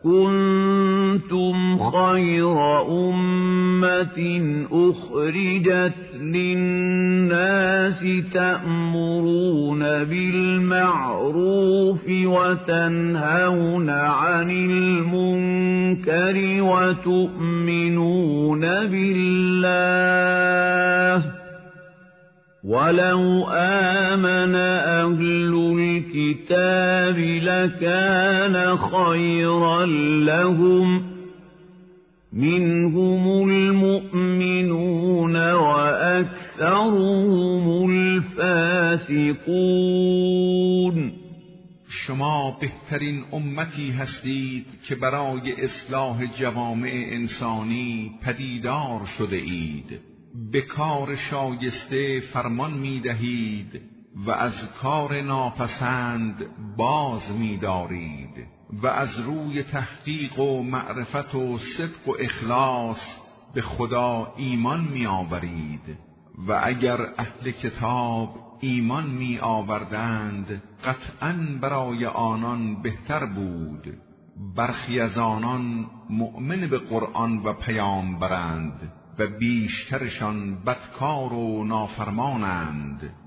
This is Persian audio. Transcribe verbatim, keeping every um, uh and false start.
كنتم خير أمة أخرجت للناس تأمرون بالمعروف وتنهون عن المنكر وتؤمنون بالله ولو آمن أهل الكتاب لكان خيرا لهم منهم المؤمنون وأكثرهم الفاسقون. شما بهترین امتی هستید که برای اصلاح جوامع انسانی پدیدار شده اید. به کار شایسته فرمان می دهید و از کار ناپسند باز می دارید و از روی تحقیق و معرفت و صدق و اخلاص به خدا ایمان می آورید و اگر اهل کتاب ایمان می آوردند قطعاً برای آنان بهتر بود. برخی از آنان مؤمن به قرآن و پیامبرند و بیشترشان بدکار و نافرمانند.